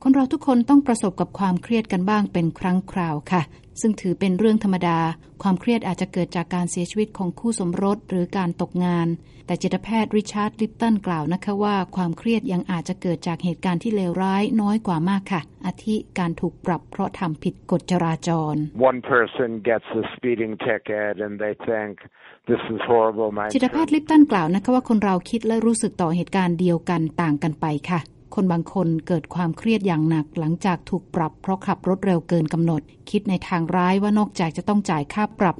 คนเราทุกคนต้องประสบกับความเครียดกันบ้างเป็นครั้งคราวค่ะซึ่งถือเป็นเรื่องธรรมดาความเครียดอาจจะเกิดจากการเสียชีวิตของคู่สมรสหรือการตกงานแต่จิตแพทย์ริชาร์ดลิปตันกล่าวนะคะว่าความเครียดยังอาจจะเกิดจากเหตุการณ์ที่เลวร้ายน้อยกว่ามากค่ะอาทิการถูกปรับเพราะทำผิดกฎจราจร One person gets a speeding ticket and they think this is horrible จิตแพทย์ลิปตันกล่าวนะคะว่าคนเราคิดและรู้สึกต่อเหตุการณ์เดียวกันต่างกันไปค่ะคนบางคนเกิดความเครียดอย่างหนักหลังจากถูกปรับเพราะขับรถเร็วเกินกำหนดคิดในทางร้ายว่านอกจากจะต้องจ่ายค่าปรับ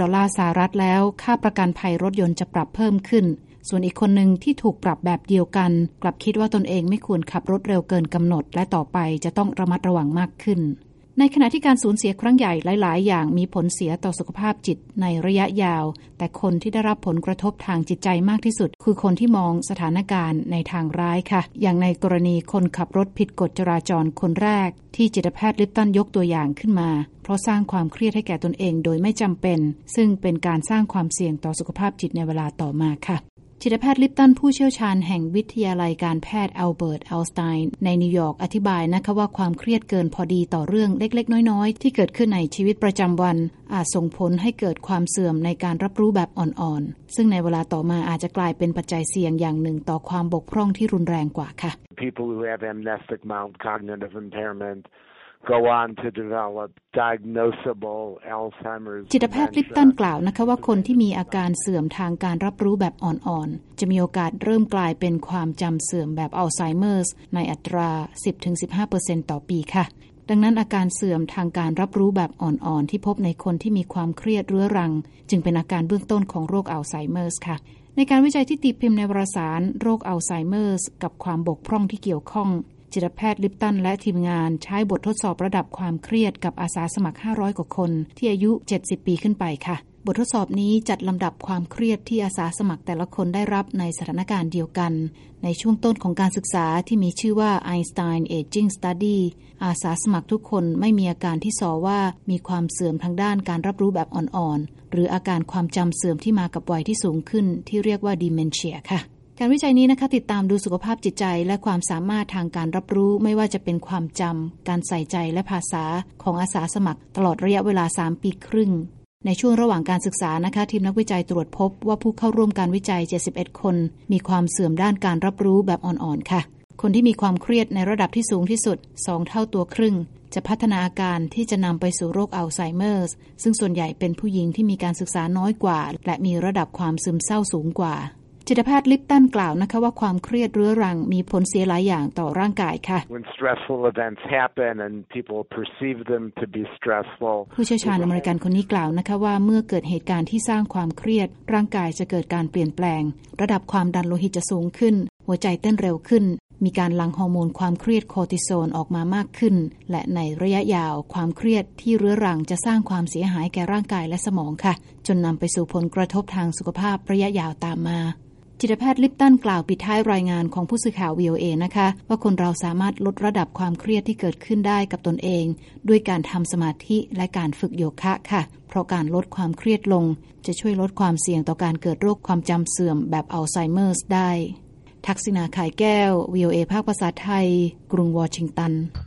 $100แล้วค่าประกันภัยรถยนต์จะปรับเพิ่มขึ้นส่วนอีกคนหนึ่งที่ถูกปรับแบบเดียวกันกลับคิดว่าตนเองไม่ควรขับรถเร็วเกินกำหนดและต่อไปจะต้องระมัดระวังมากขึ้นในขณะที่การสูญเสียครั้งใหญ่หลายๆอย่างมีผลเสียต่อสุขภาพจิตในระยะยาวแต่คนที่ได้รับผลกระทบทางจิตใจมากที่สุดคือคนที่มองสถานการณ์ในทางร้ายค่ะอย่างในกรณีคนขับรถผิดกฎจราจรคนแรกที่จิตแพทย์ลิปตันยกตัวอย่างขึ้นมาเพราะสร้างความเครียดให้แก่ตนเองโดยไม่จำเป็นซึ่งเป็นการสร้างความเสี่ยงต่อสุขภาพจิตในเวลาต่อมาค่ะจิตแพทย์ลิปตันผู้เชี่ยวชาญแห่งวิทยาลัยการแพทย์อัลเบิร์ตไอน์สไตน์ในนิวยอร์กอธิบายนะคะว่าความเครียดเกินพอดีต่อเรื่องเล็กๆน้อยๆที่เกิดขึ้นในชีวิตประจำวันอาจส่งผลให้เกิดความเสื่อมในการรับรู้แบบอ่อนๆซึ่งในเวลาต่อมาอาจจะกลายเป็นปัจจัยเสี่ยงอย่างหนึ่งต่อความบกพร่องที่รุนแรงกว่าค่ะ People who have amnestic mild cognitive impairment go on to develop diagnosable Alzheimer's จิตแพทย์ลิปตันกล่าวนะคะว่าคนที่มีอาการเสื่อมทางการรับรู้แบบอ่อนๆจะมีโอกาสเริ่มกลายเป็นความจำเสื่อมแบบอัลไซเมอร์สในอัตรา 10-15% ต่อปีค่ะดังนั้นอาการเสื่อมทางการรับรู้แบบอ่อนๆที่พบในคนที่มีความเครียดเรื้อรังจึงเป็นอาการเบื้องต้นของโรคอัลไซเมอร์สค่ะในการวิจัยที่ตีพิมพ์ในวารสารโรคอัลไซเมอร์สกับความบกพร่องที่เกี่ยวข้องจิตแพทย์ลิปตันและทีมงานใช้บททดสอบระดับความเครียดกับอาสาสมัคร500กว่าคนที่อายุ70ปีขึ้นไปค่ะบททดสอบนี้จัดลำดับความเครียดที่อาสาสมัครแต่ละคนได้รับในสถานการณ์เดียวกันในช่วงต้นของการศึกษาที่มีชื่อว่า Einstein Aging Study อาสาสมัครทุกคนไม่มีอาการที่ส่อว่ามีความเสื่อมทางด้านการรับรู้แบบอ่อนๆหรืออาการความจำเสื่อมที่มากับวัยที่สูงขึ้นที่เรียกว่า Dementia ค่ะการวิจัยนี้นะคะติดตามดูสุขภาพจิตใจและความสามารถทางการรับรู้ไม่ว่าจะเป็นความจำการใส่ใจและภาษาของอาสาสมัครตลอดระยะเวลา3ปีครึ่งในช่วงระหว่างการศึกษานะคะทีมนักวิจัยตรวจพบว่าผู้เข้าร่วมการวิจัย71คนมีความเสื่อมด้านการรับรู้แบบอ่อนๆค่ะคนที่มีความเครียดในระดับที่สูงที่สุด2เท่าตัวครึ่งจะพัฒนาอาการที่จะนำไปสู่โรคอัลไซเมอร์สซึ่งส่วนใหญ่เป็นผู้หญิงที่มีการศึกษาน้อยกว่าและมีระดับความซึมเศร้าสูงกว่าจิตแพทย์ลิปตันกล่าวนะคะว่าความเครียดเรื้อรังมีผลเสียหลายอย่างต่อร่างกายค่ะ When stressful events happen and people perceive them to be stressful ผู้เชี่ยวชาญอเมริกันคนนี้กล่าวนะคะว่าเมื่อเกิดเหตุการณ์ที่สร้างความเครียดร่างกายจะเกิดการเปลี่ยนแปลงระดับความดันโลหิตจะสูงขึ้นหัวใจเต้นเร็วขึ้นมีการหลั่งฮอร์โมนความเครียดคอร์ติซอลออกมามากขึ้นและในระยะยาวความเครียดที่เรื้อรังจะสร้างความเสียหายแก่ร่างกายและสมองค่ะจนนำไปสู่ผลกระทบทางสุขภาพระยะยาวตามมาจิตแพทย์ลิปตันกล่าวปิดท้ายรายงานของผู้สื่อข่าว VOA นะคะว่าคนเราสามารถลดระดับความเครียดที่เกิดขึ้นได้กับตนเองด้วยการทำสมาธิและการฝึกโยคะค่ะเพราะการลดความเครียดลงจะช่วยลดความเสี่ยงต่อการเกิดโรคความจำเสื่อมแบบอัลไซเมอร์สได้ทักษิณา ข่ายแก้ว VOA ภาคภาษาไทยกรุงวอชิงตัน